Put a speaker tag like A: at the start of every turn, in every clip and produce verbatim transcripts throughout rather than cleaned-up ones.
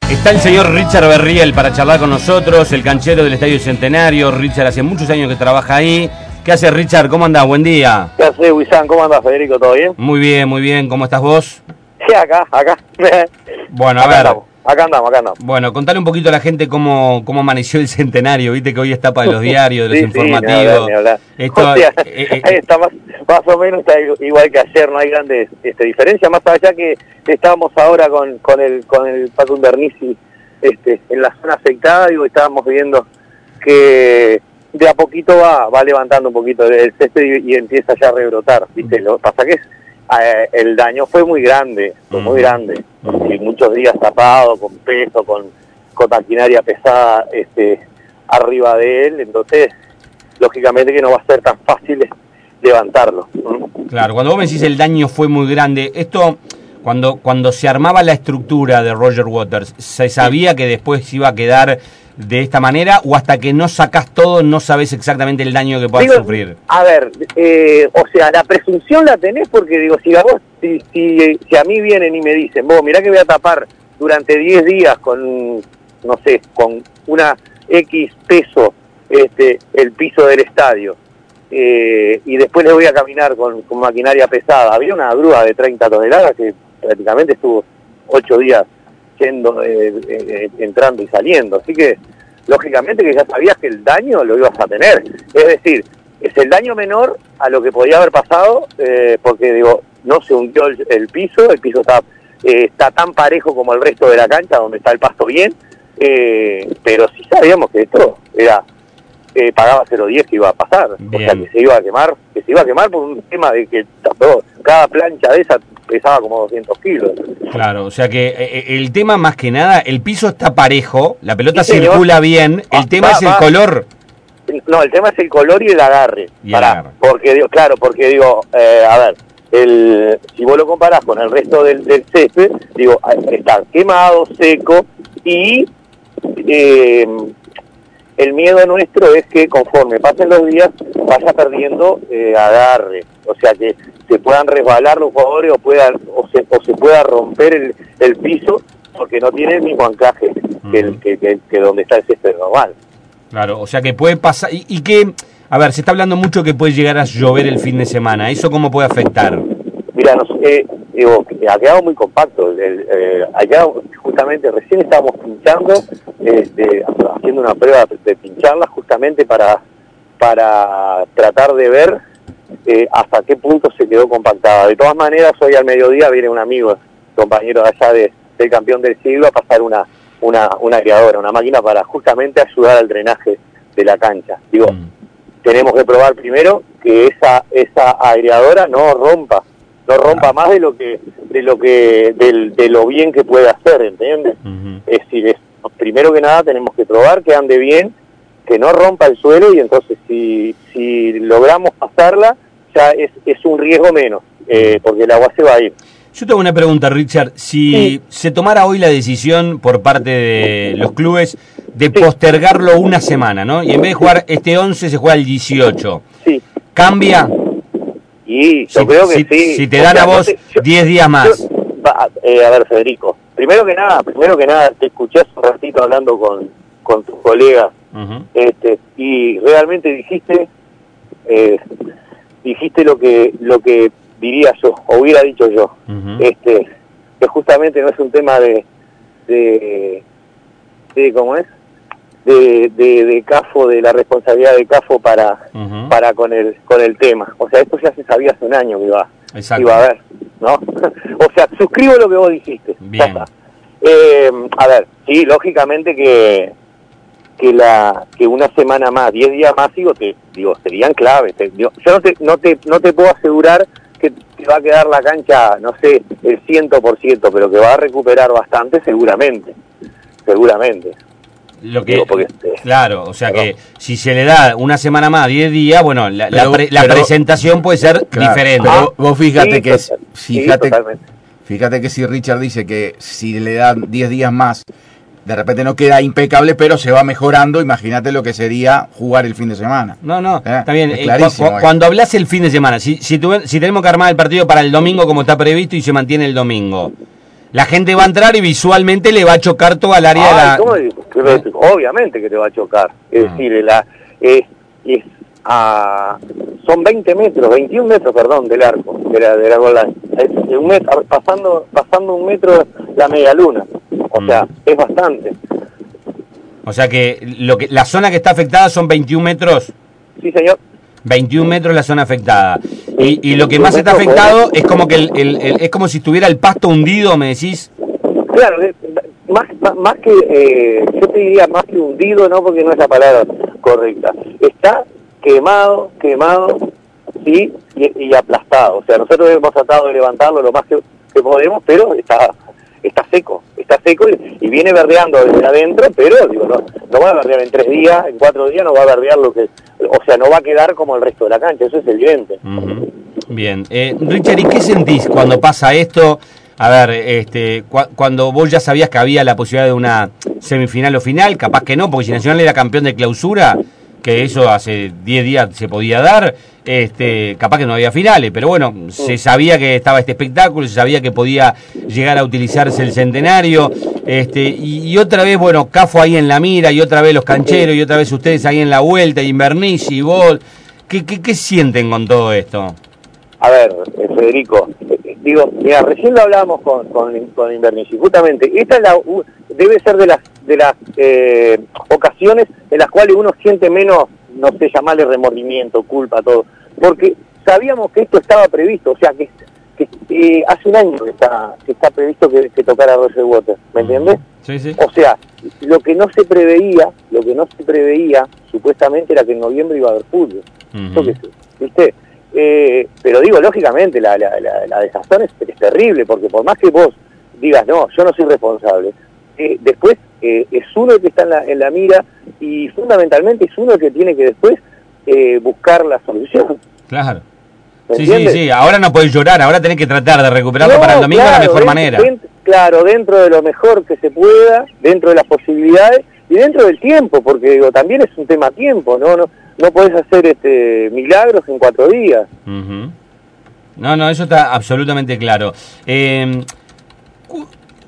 A: Está el señor Richard Berriel para charlar con nosotros, el canchero del Estadio Centenario. Richard hace muchos años que trabaja ahí. ¿Qué hace, Richard? ¿Cómo andás? Buen día.
B: ¿Qué hace, Wissan? ¿Cómo andás, Federico? ¿Todo bien?
A: Muy bien, muy bien. ¿Cómo estás vos?
B: Sí, acá, acá.
A: Bueno, a
B: acá
A: ver.
B: Andamos, acá andamos, acá andamos.
A: Bueno, contale un poquito a la gente cómo, cómo amaneció el Centenario. Viste que hoy es tapa de los diarios, de los
B: sí,
A: informativos.
B: Sí, ni hablar, ni hablar.
A: Esto,
B: o sea,
A: eh, eh,
B: ahí está más, más o menos está igual que ayer, no hay grandes este, diferencias, más allá que estábamos ahora con, con el con el Pato Bernisi este, en la zona afectada, digo, estábamos viendo que de a poquito va va levantando un poquito el césped y, y empieza ya a rebrotar, ¿viste? Lo que pasa que es, eh, el daño fue muy grande, fue muy grande, y muchos días tapado, con peso, con, con maquinaria pesada este, arriba de él, entonces lógicamente que no va a ser tan fácil levantarlo.
A: Claro, cuando vos me decís el daño fue muy grande, esto, cuando cuando se armaba la estructura de Roger Waters, ¿se sabía que después iba a quedar de esta manera o hasta que no sacás todo no sabés exactamente el daño que puedas sufrir?
B: A ver, eh, o sea, la presunción la tenés porque digo, si a vos, si, si, si a mí vienen y me dicen, vos mirá que voy a tapar durante diez días con, no sé, con una X peso este el piso del estadio, eh, y después le voy a caminar con, con maquinaria pesada. Había una grúa de treinta toneladas que prácticamente estuvo ocho días yendo, eh, eh, entrando y saliendo, así que lógicamente que ya sabías que el daño lo ibas a tener, es decir, es el daño menor a lo que podía haber pasado, eh, porque digo, no se hundió el, el piso, el piso está, eh, está tan parejo como el resto de la cancha, donde está el pasto bien, eh, pero sí sabíamos que esto era Eh, pagaba cero diez que iba a pasar. Bien. O sea, que se iba a quemar, que se iba a quemar por un tema de que todo, cada plancha de esa pesaba como doscientos kilos.
A: Claro, o sea que eh, el tema más que nada, el piso está parejo, la pelota sí, circula señor. bien, el ah, tema va, es el va. color.
B: No, el tema es el color y el agarre.
A: Y
B: Pará,
A: el agarre.
B: Porque digo, claro, porque digo, eh, a ver, el, si vos lo comparás con el resto del, del césped, digo, está quemado, seco y eh, el miedo nuestro es que conforme pasen los días vaya perdiendo eh, agarre, o sea que se puedan resbalar los jugadores o puedan o se, o se pueda romper el, el piso porque no tiene el mismo anclaje uh-huh. que, el, que, que, que donde está el césped normal.
A: Claro, o sea que puede pasar, y, y que, a ver, se está hablando mucho que puede llegar a llover el fin de semana, ¿eso cómo puede afectar?
B: Mira, nos, eh, digo, ha quedado muy compacto, el, el, eh, allá justamente recién estábamos pinchando, este, haciendo una prueba de pincharla justamente para, para tratar de ver eh, hasta qué punto se quedó compactada. De todas maneras, hoy al mediodía viene un amigo, compañero de allá de, del campeón del siglo, a pasar una, una, una aireadora, una máquina para justamente ayudar al drenaje de la cancha. Digo, mm. tenemos que probar primero que esa, esa aireadora no rompa, no rompa más de lo que de lo que de, de lo bien que puede hacer, ¿entiendes? Uh-huh. Es decir, es, primero que nada tenemos que probar que ande bien, que no rompa el suelo y entonces si si logramos pasarla ya es, es un riesgo menos, eh, porque el agua se va a ir.
A: Yo tengo una pregunta, Richard, si sí. se tomara hoy la decisión por parte de los clubes de sí. postergarlo una semana, ¿no? Y en vez de jugar este once se juega el dieciocho.
B: Sí.
A: ¿Cambia?
B: Y yo
A: si,
B: creo que
A: si,
B: sí.
A: Si te dan o sea, a vos diez no días más.
B: Yo, eh, a ver, Federico, primero que nada, primero que nada, te escuché hace un ratito hablando con, con tus colegas, uh-huh. este, y realmente dijiste, eh, dijiste lo que, lo que diría yo, o hubiera dicho yo, uh-huh. este, que justamente no es un tema de, de, de ¿cómo es? De, de, de CAFO, de la responsabilidad de CAFO para uh-huh. para con el con el tema. O sea, esto ya se sabía hace un año que iba, iba a haber, ¿no? O sea, suscribo lo que vos dijiste.
A: Bien.
B: Eh, a ver, sí, lógicamente que que la que una semana más, diez días más, digo, te, digo serían claves. Te, digo, yo no te, no, te, no te puedo asegurar que te va a quedar la cancha, no sé, el cien por ciento, pero que va a recuperar bastante seguramente. Seguramente.
A: Lo que, Digo, porque, claro, o sea perdón. que si se le da una semana más, diez días, bueno, la, pero, la, pre, la pero, presentación puede ser claro, diferente.
C: Pero vos fíjate sí, que es, fíjate,
B: sí,
C: fíjate que si Richard dice que si le dan diez días más, de repente no queda impecable, pero se va mejorando, imagínate lo que sería jugar el fin de semana.
A: No, no,
C: ¿Eh?
A: está bien.
C: Es
A: eh,
C: clarísimo.
A: cu cuando hablas el fin de semana, si, si, tuve, si tenemos que armar el partido para el domingo como está previsto y se mantiene el domingo, La gente va a entrar y visualmente le va a chocar toda el área
B: Ay,
A: de la...
B: ¿cómo digo?
A: ¿Eh?
B: Obviamente que te va a chocar. Es
A: Ah.
B: decir, la, es, es, a, son veinte metros, veintiún metros, perdón, del arco, de la, de la goal line. Es un metro, pasando, pasando un metro la media luna. O sea,
A: Mm.
B: es bastante.
A: O sea que, lo que la zona que está afectada son veintiún metros.
B: Sí, señor.
A: veintiún metros la zona afectada. Y, y lo que más está afectado es como que el, el, el- es como si estuviera el pasto hundido, me decís.
B: Claro, de- más, más, más que, eh, yo te diría más que hundido, no, porque no es la palabra correcta. Está quemado, quemado, sí, y, y aplastado. O sea, nosotros hemos tratado de levantarlo lo más que, que podemos, pero está está seco, está seco y, y viene verdeando desde adentro, pero digo, no, no va a verdear en tres días, en cuatro días no va a verdear lo que, o sea, no va a quedar como el resto de la cancha, eso es evidente.
A: Ujú. Bien. Eh, Richard, ¿y qué sentís cuando pasa esto? A ver, este, cu- cuando vos ya sabías que había la posibilidad de una semifinal o final, capaz que no, porque si Nacional era campeón de clausura, que eso hace diez días se podía dar, este, capaz que no había finales, pero bueno, se sabía que estaba este espectáculo, se sabía que podía llegar a utilizarse el centenario, este, y, y otra vez, bueno, Cafo ahí en la mira, y otra vez los cancheros, y otra vez ustedes ahí en la vuelta, y Invernici, y vos, ¿qué, qué, qué sienten con todo esto?
B: A ver, eh, Federico, eh, digo, mira, recién lo hablábamos con, con, con Invernici, justamente, esta es la, u- debe ser de las de las eh, ocasiones en las cuales uno siente menos, no sé, llamarle remordimiento, culpa, todo, porque sabíamos que esto estaba previsto, o sea, que, que eh, hace un año que está, que está previsto que, que tocara Roger Waters, ¿me entiendes?
A: Sí, sí.
B: O sea, lo que no se preveía, lo que no se preveía, supuestamente era que en noviembre iba a haber fútbol.
A: Ujú.
B: Yo qué sé, ¿viste? Eh, pero digo, lógicamente, la, la, la, la desazón es, es terrible, porque por más que vos digas, no, yo no soy responsable, eh, después eh, es uno el que está en la, en la mira y fundamentalmente es uno el que tiene que después eh, buscar la solución.
A: Claro.
B: ¿Me
A: Sí, sí,
B: entiendes?
A: sí, ahora no podés llorar, ahora tenés que tratar de recuperarlo
B: No,
A: para el domingo de la
B: claro,
A: mejor
B: dentro-
A: manera.
B: dentro- claro, dentro de lo mejor que se pueda, dentro de las posibilidades y dentro del tiempo, porque digo, también es un tema tiempo, ¿no? No, no podés hacer este milagros en cuatro días.
A: Ujú. No, no, eso está absolutamente claro. Eh, cu-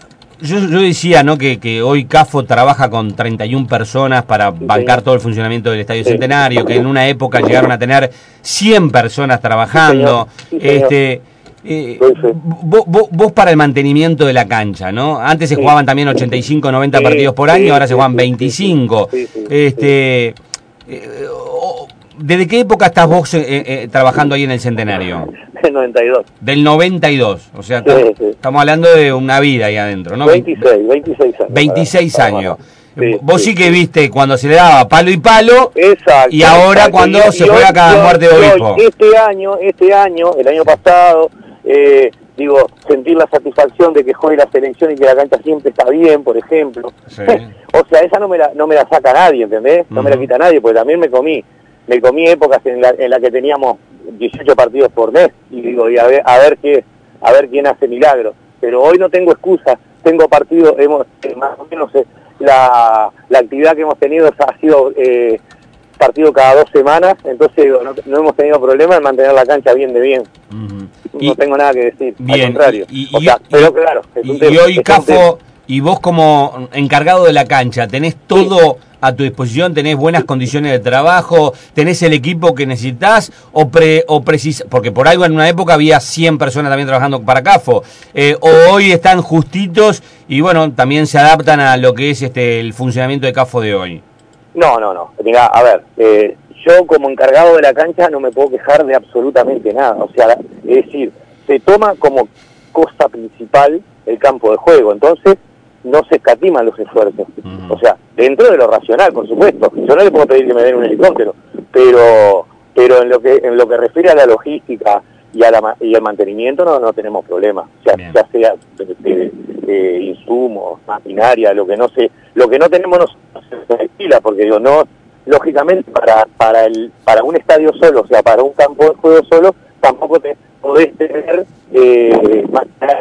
A: yo, yo decía, ¿no?, que, que hoy Cafo trabaja con treinta y una personas para bancar
B: señor.
A: todo el funcionamiento del Estadio
B: Sí.
A: Centenario, que en una época llegaron a tener cien personas trabajando.
B: Sí, señor. Sí, señor.
A: este eh,
B: Doy fe.
A: vos, vos- vos para el mantenimiento de la cancha, ¿no? Antes se
B: Sí.
A: jugaban también ochenta y cinco, noventa
B: Sí,
A: partidos por
B: sí,
A: año, ahora
B: sí,
A: se juegan
B: sí,
A: veinticinco.
B: sí, sí, sí,
A: este eh, o- ¿Desde qué época estás vos eh, eh, trabajando ahí en el Centenario?
B: En noventa y dos.
A: Del noventa y dos, o sea,
B: Sí,
A: tam-
B: sí.
A: estamos hablando de una vida ahí adentro, ¿no?
B: veintiséis, veintiséis años.
A: veintiséis
B: para- para-
A: años.
B: Sí,
A: Vos sí,
B: sí,
A: que
B: sí.
A: viste cuando se le daba palo y palo,
B: Exacto.
A: y ahora
B: exacto.
A: cuando
B: Y-
A: se
B: y
A: juega
B: hoy-
A: cada
B: y hoy-
A: muerte de
B: y hoy,
A: obispo.
B: Este año, este año, el año pasado, eh, digo, sentir la satisfacción de que juegue la selección y que la cancha siempre está bien, por ejemplo.
A: Sí.
B: O sea, esa no me la, no me la saca nadie, ¿entendés? No me la
A: Ujú.
B: quita nadie, porque también me comí, me comí épocas en la, en la que teníamos dieciocho partidos por mes, y digo, y a ver, a ver qué, a ver quién hace milagros. Pero hoy no tengo excusa, tengo partidos, hemos, eh, más o menos eh, la, la actividad que hemos tenido ha sido eh, partido cada dos semanas, entonces digo, no, no hemos tenido problema en mantener la cancha bien de bien.
A: Ujú.
B: No
A: Y-
B: tengo nada que decir,
A: Bien,
B: al contrario.
A: y- y-
B: o sea,
A: y-
B: pero claro, es
A: Y,
B: un
A: y
B: tema,
A: hoy,
B: es un
A: Cafo,
B: tema.
A: y vos como encargado de la cancha, ¿tenés todo a tu disposición? ¿Tenés buenas condiciones de trabajo? ¿Tenés el equipo que necesitas? ¿O, pre, o precis Porque por algo en una época había cien personas también trabajando para Cafo. Eh, ¿O hoy están justitos y bueno, también se adaptan a lo que es este el funcionamiento de Cafo de hoy?
B: No, no, no. Mira, a ver, eh, yo como encargado de la cancha no me puedo quejar de absolutamente nada. O sea, es decir, se toma como cosa principal el campo de juego, entonces no se escatiman los esfuerzos.
A: Ujú.
B: O sea, dentro de lo racional, por supuesto. Yo no le puedo pedir que me den un helicóptero, pero pero en lo que en lo que refiere a la logística y a la ma- y al mantenimiento no no tenemos problema. O sea,
A: Bien.
B: ya sea de, de- de insumos, maquinaria, lo que no sé, lo que no tenemos no se alquila, porque digo, no, lógicamente para para el para un estadio solo, o sea, para un campo de juego solo, tampoco te podés tener eh, maquinaria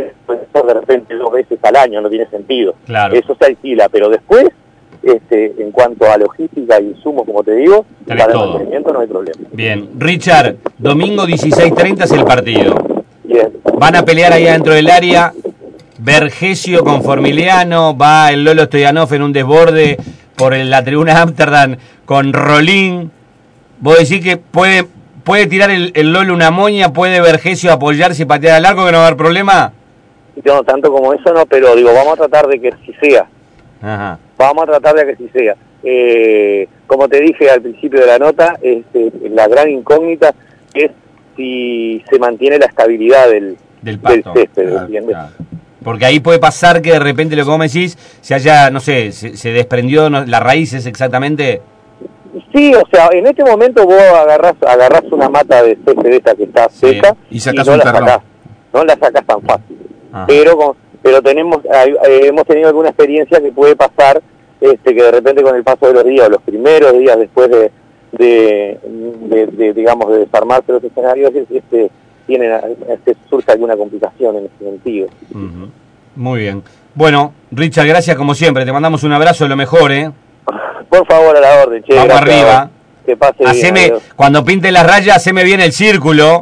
B: de repente dos veces al año, no tiene sentido.
A: Claro.
B: Eso se alquila, pero después, este, en cuanto a logística e insumos, como te digo,
A: Tenés
B: para
A: todo.
B: el mantenimiento no hay problema.
A: Bien. Richard, domingo dieciséis treinta es el partido.
B: Bien.
A: ¿Van a pelear ahí adentro del área? Vergesio con Formiliano, va el Lolo Stoyanov en un desborde por el, la tribuna Amsterdam con Rolín. Vos decís que puede, puede tirar el, el Lolo una moña, puede Vergesio apoyarse y patear al arco, que no va a haber problema.
B: No, tanto como eso no, pero digo, vamos a tratar de que sí sea.
A: Ajá.
B: Vamos a tratar de que sí sea. Eh, como te dije al principio de la nota, este, la gran incógnita es si se mantiene la estabilidad del,
A: del, pasto.
B: del césped,
A: Claro,
B: ¿entiendes?
A: claro. Porque ahí puede pasar que de repente lo que vos me decís, se haya, no sé, se, se desprendió no, las raíces exactamente.
B: Sí, o sea, en este momento vos agarrás, agarrás una mata de césped esta que está
A: Sí.
B: seca
C: Y sacás
B: no
C: un
B: la
C: terrón.
B: sacás, no la sacás tan fácil.
A: Ajá.
B: Pero con- pero tenemos hay- eh, hemos tenido alguna experiencia que puede pasar, este, que de repente con el paso de los días, o los primeros días después de, de, de, de, digamos, de desarmarse los escenarios, este, tienen, este, surge alguna complicación en ese sentido.
A: Uh-huh. Muy bien. Bueno, Richard, gracias como siempre. Te mandamos un abrazo de lo mejor, ¿eh?
B: Por favor, a la orden, che.
A: Vamos
B: gracias,
A: arriba.
B: Que pase bien,
A: Haceme,
B: adiós.
A: cuando pinte las rayas, haceme bien el círculo.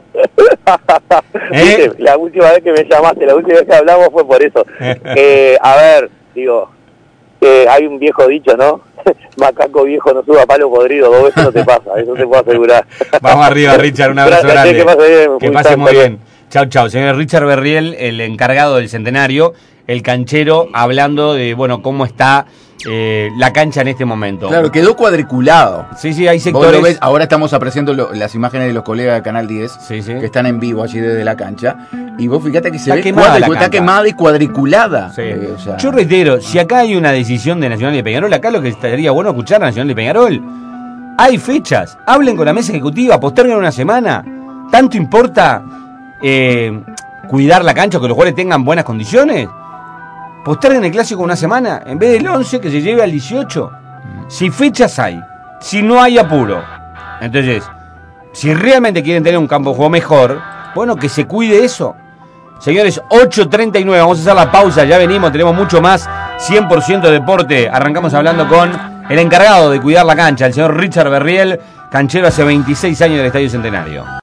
A: ¿Eh?
B: Viste, la última vez que me llamaste, la última vez que hablamos fue por eso. Eh, a ver, digo, eh, hay un viejo dicho, ¿no? Macaco viejo no suba palo podrido, dos veces no te pasa, eso te puedo asegurar.
A: Vamos arriba, Richard, un abrazo
B: Gracias,
A: grande.
B: che, que pase bien,
A: Que
B: muy
A: pase
B: bien,
A: muy
B: hasta
A: bien. Chau, chau. Señor Richard Berriel, el encargado del centenario, el canchero, hablando de, bueno, cómo está eh, la cancha en este momento.
C: Claro, quedó cuadriculado.
A: Sí, sí, hay
C: Vos
A: sectores.
C: lo ves, ahora estamos apreciando lo- las imágenes de los colegas de Canal diez,
A: Sí, sí.
C: que están en vivo allí desde la cancha. Y vos fíjate que se
A: Está
C: ve
A: quemada
C: cuadricu-
A: la
C: está
A: cancha.
C: quemada y cuadriculada.
A: Sí.
C: Eh, o sea,
A: Yo reitero, si acá hay una decisión de Nacional de Peñarol, acá lo que estaría bueno escuchar a Nacional de Peñarol. Hay fechas, hablen con la mesa ejecutiva, posterguen una semana. ¿Tanto importa eh, cuidar la cancha, que los jugadores tengan buenas condiciones? Posterguen el clásico una semana, en vez del once que se lleve al dieciocho. Si fechas hay, si no hay apuro. Entonces, si realmente quieren tener un campo de juego mejor, bueno, que se cuide eso. Señores, ocho treinta y nueve, vamos a hacer la pausa, ya venimos, tenemos mucho más, cien por ciento deporte. Arrancamos hablando con el encargado de cuidar la cancha, el señor Richard Berriel, canchero hace veintiséis años del Estadio Centenario.